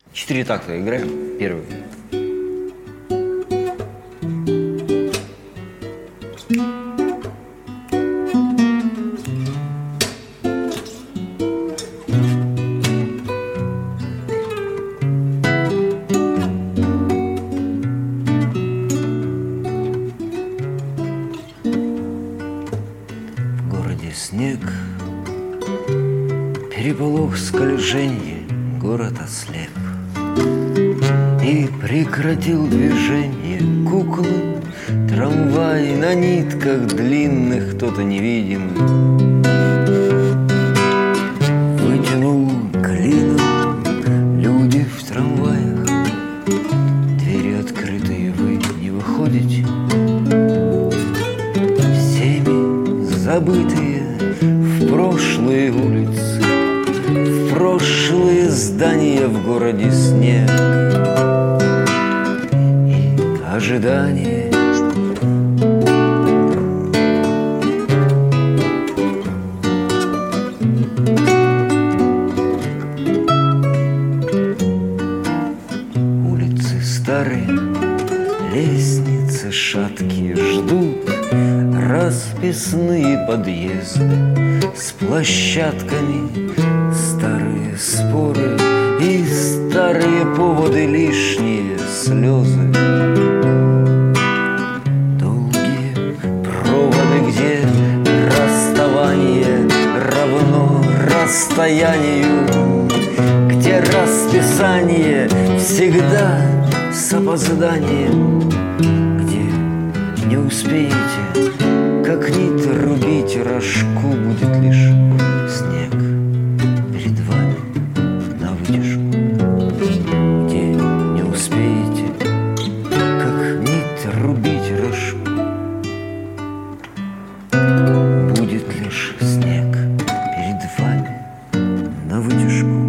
4 такта играем. Первый. В городе снег, переполох, скольженье, город ослеп. И прекратил движение куклы, трамвай на нитках длинных, кто-то невидимый вытянул клином. Люди в трамваях, двери открытые, вы не выходите. Всеми забытые в прошлые улицы, в прошлые здания, в городе снег и ожидание. Улицы старые, лестницы шаткие, ждут расписные подъезды с площадками, старые споры и старые поводы, лишние слезы. Долгие проводы, где расставание равно расстоянию, где расписание всегда с опозданием, где не успеете как нить рубить, рожку будет лишь снег перед вами на вытяжку, где не успеете как нить рубить, рожку будет лишь снег перед вами на вытяжку.